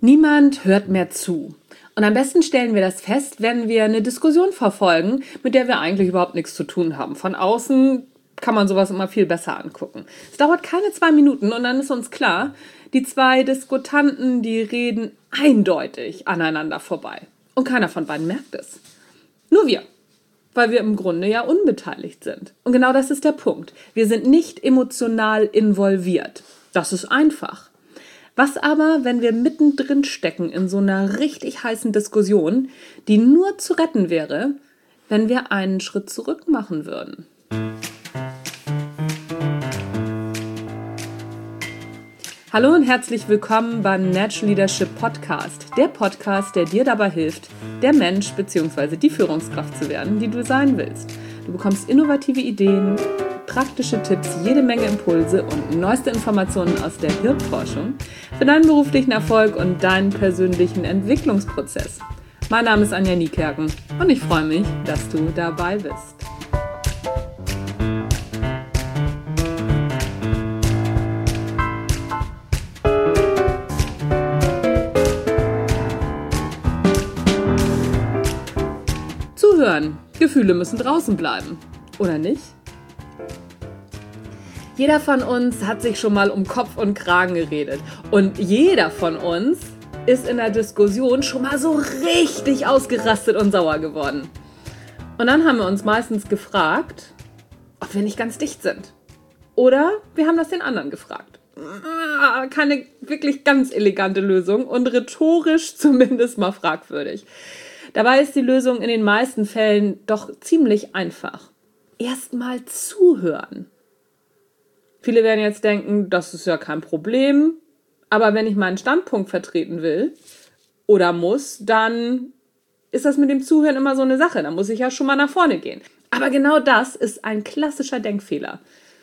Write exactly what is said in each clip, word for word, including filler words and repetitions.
Niemand hört mehr zu. Und am besten stellen wir das fest, wenn wir eine Diskussion verfolgen, mit der wir eigentlich überhaupt nichts zu tun haben. Von außen kann man sowas immer viel besser angucken. Es dauert keine zwei Minuten und dann ist uns klar, die zwei Diskutanten, die reden eindeutig aneinander vorbei. Und keiner von beiden merkt es. Nur wir, weil wir im Grunde ja unbeteiligt sind. Und genau das ist der Punkt. Wir sind nicht emotional involviert. Das ist einfach. Was aber, wenn wir mittendrin stecken in so einer richtig heißen Diskussion, die nur zu retten wäre, wenn wir einen Schritt zurück machen würden? Hallo und herzlich willkommen beim Natural Leadership Podcast, der Podcast, der dir dabei hilft, der Mensch bzw. die Führungskraft zu werden, die du sein willst. Du bekommst innovative Ideen, praktische Tipps, jede Menge Impulse und neueste Informationen aus der Hirnforschung für deinen beruflichen Erfolg und deinen persönlichen Entwicklungsprozess. Mein Name ist Anja Niekerken und ich freue mich, dass du dabei bist. Zuhören. Gefühle müssen draußen bleiben. Oder nicht? Jeder von uns hat sich schon mal um Kopf und Kragen geredet. Und jeder von uns ist in der Diskussion schon mal so richtig ausgerastet und sauer geworden. Und dann haben wir uns meistens gefragt, ob wir nicht ganz dicht sind. Oder wir haben das den anderen gefragt. Keine wirklich ganz elegante Lösung und rhetorisch zumindest mal fragwürdig. Dabei ist die Lösung in den meisten Fällen doch ziemlich einfach. Erstmal zuhören. Viele werden jetzt denken, das ist ja kein Problem, aber wenn ich meinen Standpunkt vertreten will oder muss, dann ist das mit dem Zuhören immer so eine Sache. Da muss ich ja schon mal nach vorne gehen. Aber genau das ist ein klassischer Denkfehler.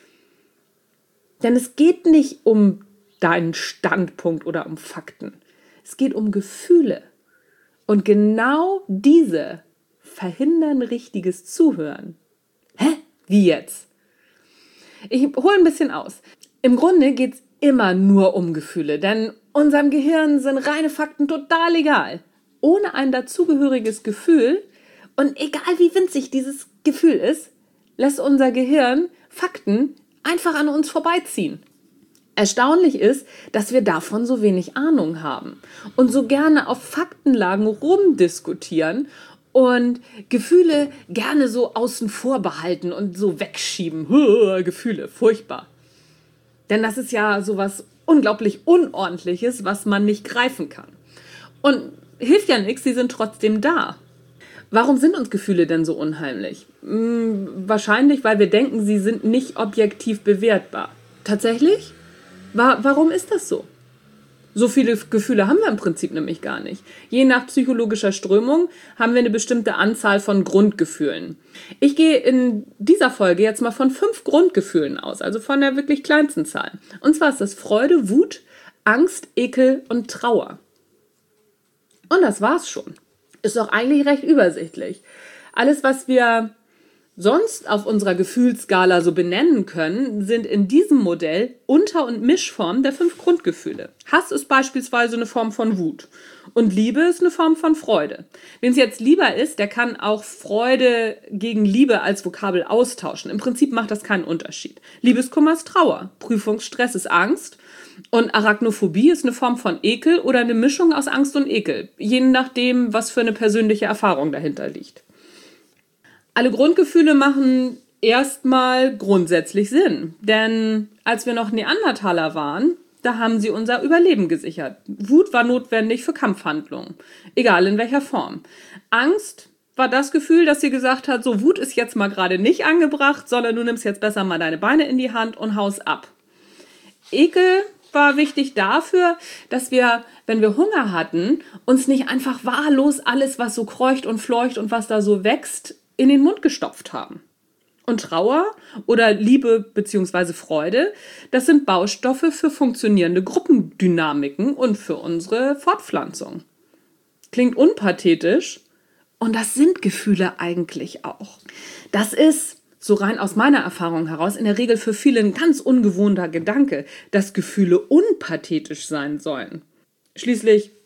Denn es geht nicht um deinen Standpunkt oder um Fakten. Es geht um Gefühle. Und genau diese verhindern richtiges Zuhören. Hä? Wie jetzt? Ich hole ein bisschen aus. Im Grunde geht es immer nur um Gefühle, denn unserem Gehirn sind reine Fakten total egal. Ohne ein dazugehöriges Gefühl, und egal wie winzig dieses Gefühl ist, lässt unser Gehirn Fakten einfach an uns vorbeiziehen. Erstaunlich ist, dass wir davon so wenig Ahnung haben und so gerne auf Faktenlagen rumdiskutieren und Gefühle gerne so außen vor behalten und so wegschieben. Gefühle, furchtbar. Denn das ist ja sowas unglaublich Unordentliches, was man nicht greifen kann. Und hilft ja nichts, sie sind trotzdem da. Warum sind uns Gefühle denn so unheimlich? Hm, wahrscheinlich, weil wir denken, sie sind nicht objektiv bewertbar. Tatsächlich? Wa- warum ist das so? So viele Gefühle haben wir im Prinzip nämlich gar nicht. Je nach psychologischer Strömung haben wir eine bestimmte Anzahl von Grundgefühlen. Ich gehe in dieser Folge jetzt mal von fünf Grundgefühlen aus, also von der wirklich kleinsten Zahl. Und zwar ist das Freude, Wut, Angst, Ekel und Trauer. Und das war's schon. Ist doch eigentlich recht übersichtlich. Alles, was wir sonst auf unserer Gefühlsskala so benennen können, sind in diesem Modell Unter- und Mischformen der fünf Grundgefühle. Hass ist beispielsweise eine Form von Wut und Liebe ist eine Form von Freude. Wem es jetzt lieber ist, der kann auch Freude gegen Liebe als Vokabel austauschen. Im Prinzip macht das keinen Unterschied. Liebeskummer ist Trauer, Prüfungsstress ist Angst und Arachnophobie ist eine Form von Ekel oder eine Mischung aus Angst und Ekel, je nachdem, was für eine persönliche Erfahrung dahinter liegt. Alle Grundgefühle machen erstmal grundsätzlich Sinn, denn als wir noch Neandertaler waren, da haben sie unser Überleben gesichert. Wut war notwendig für Kampfhandlungen, egal in welcher Form. Angst war das Gefühl, das sie gesagt hat, so Wut ist jetzt mal gerade nicht angebracht, sondern du nimmst jetzt besser mal deine Beine in die Hand und haust ab. Ekel war wichtig dafür, dass wir, wenn wir Hunger hatten, uns nicht einfach wahllos alles, was so kreucht und fleucht und was da so wächst, in den Mund gestopft haben. Und Trauer oder Liebe bzw. Freude, das sind Baustoffe für funktionierende Gruppendynamiken und für unsere Fortpflanzung. Klingt unpathetisch und das sind Gefühle eigentlich auch. Das ist, so rein aus meiner Erfahrung heraus, in der Regel für viele ein ganz ungewohnter Gedanke, dass Gefühle unpathetisch sein sollen. Schließlich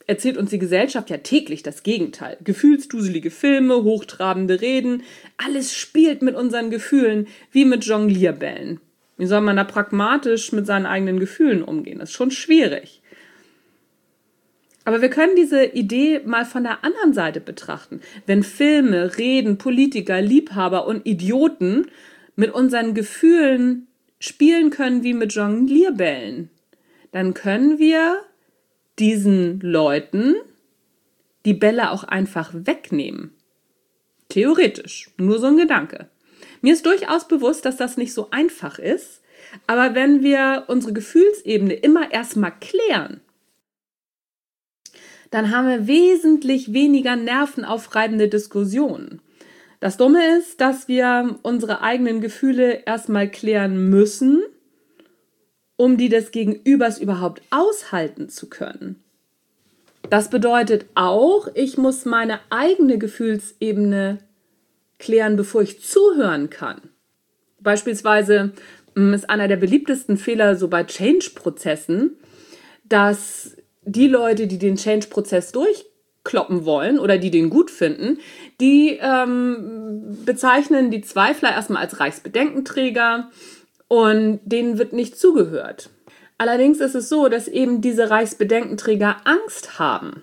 erzählt uns die Gesellschaft ja täglich das Gegenteil. Gefühlsduselige Filme, hochtrabende Reden, alles spielt mit unseren Gefühlen wie mit Jonglierbällen. Wie soll man da pragmatisch mit seinen eigenen Gefühlen umgehen? Das ist schon schwierig. Aber wir können diese Idee mal von der anderen Seite betrachten. Wenn Filme, Reden, Politiker, Liebhaber und Idioten mit unseren Gefühlen spielen können wie mit Jonglierbällen, dann können wir diesen Leuten die Bälle auch einfach wegnehmen. Theoretisch, nur so ein Gedanke. Mir ist durchaus bewusst, dass das nicht so einfach ist, aber wenn wir unsere Gefühlsebene immer erstmal klären, dann haben wir wesentlich weniger nervenaufreibende Diskussionen. Das Dumme ist, dass wir unsere eigenen Gefühle erstmal klären müssen, um die des Gegenübers überhaupt aushalten zu können. Das bedeutet auch, ich muss meine eigene Gefühlsebene klären, bevor ich zuhören kann. Beispielsweise ist einer der beliebtesten Fehler so bei Change-Prozessen, dass die Leute, die den Change-Prozess durchkloppen wollen oder die den gut finden, die ähm, bezeichnen die Zweifler erstmal als Reichsbedenkenträger und denen wird nicht zugehört. Allerdings ist es so, dass eben diese Reichsbedenkenträger Angst haben.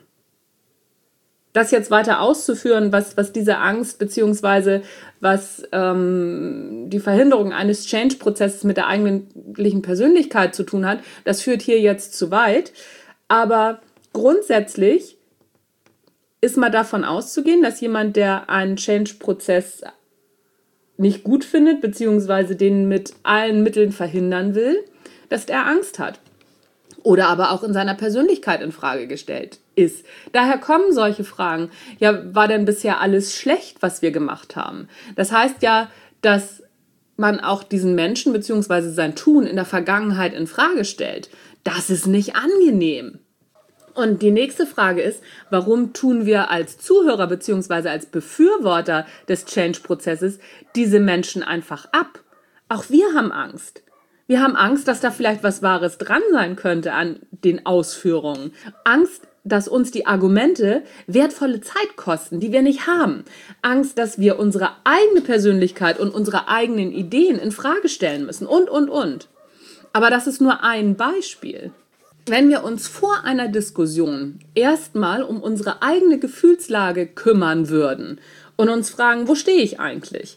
Das jetzt weiter auszuführen, was, was diese Angst bzw. was ähm, die Verhinderung eines Change-Prozesses mit der eigentlichen Persönlichkeit zu tun hat, das führt hier jetzt zu weit. Aber grundsätzlich ist mal davon auszugehen, dass jemand, der einen Change-Prozess nicht gut findet, beziehungsweise den mit allen Mitteln verhindern will, dass der Angst hat. Oder aber auch in seiner Persönlichkeit in Frage gestellt ist. Daher kommen solche Fragen. Ja, war denn bisher alles schlecht, was wir gemacht haben? Das heißt ja, dass man auch diesen Menschen beziehungsweise sein Tun in der Vergangenheit in Frage stellt. Das ist nicht angenehm. Und die nächste Frage ist, warum tun wir als Zuhörer bzw. als Befürworter des Change-Prozesses diese Menschen einfach ab? Auch wir haben Angst. Wir haben Angst, dass da vielleicht was Wahres dran sein könnte an den Ausführungen. Angst, dass uns die Argumente wertvolle Zeit kosten, die wir nicht haben. Angst, dass wir unsere eigene Persönlichkeit und unsere eigenen Ideen in Frage stellen müssen und, und, und. Aber das ist nur ein Beispiel. Wenn wir uns vor einer Diskussion erstmal um unsere eigene Gefühlslage kümmern würden und uns fragen, wo stehe ich eigentlich?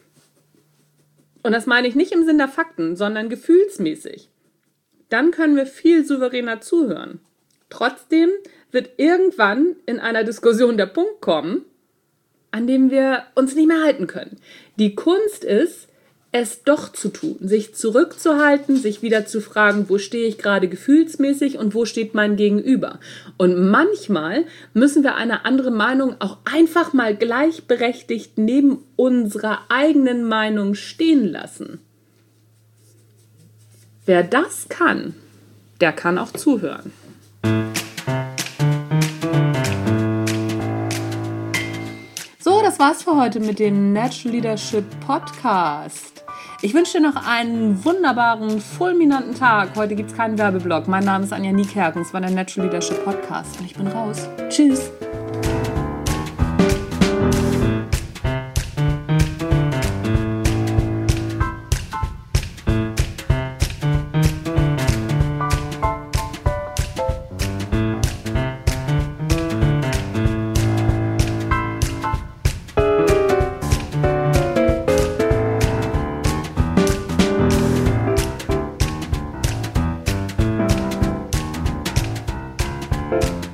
Und das meine ich nicht im Sinn der Fakten, sondern gefühlsmäßig. Dann können wir viel souveräner zuhören. Trotzdem wird irgendwann in einer Diskussion der Punkt kommen, an dem wir uns nicht mehr halten können. Die Kunst ist, es doch zu tun, sich zurückzuhalten, sich wieder zu fragen, wo stehe ich gerade gefühlsmäßig und wo steht mein Gegenüber. Und manchmal müssen wir eine andere Meinung auch einfach mal gleichberechtigt neben unserer eigenen Meinung stehen lassen. Wer das kann, der kann auch zuhören. So, das war's für heute mit dem Natural Leadership Podcast. Ich wünsche dir noch einen wunderbaren, fulminanten Tag. Heute gibt es keinen Werbeblock. Mein Name ist Anja Niekerken. Es war der Natural Leadership Podcast und ich bin raus. Tschüss. Bye.